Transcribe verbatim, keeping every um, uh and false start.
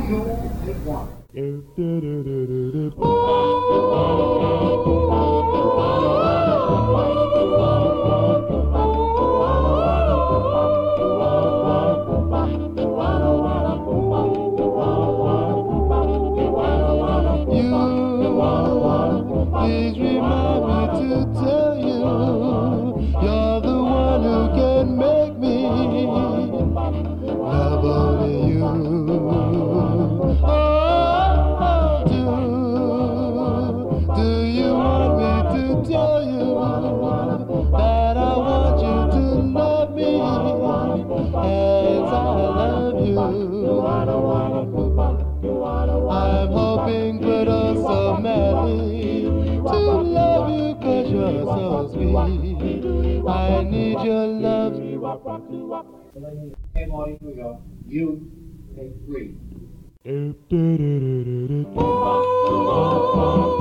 Please remind me to tell you, you're the one who can make me love only you. Oh, do, do you want me to tell you that I want you to love me as I love you? I'm hoping but also madly to love you 'cause you're so sweet. I need your love. Hey, Marty, here we go. You take three.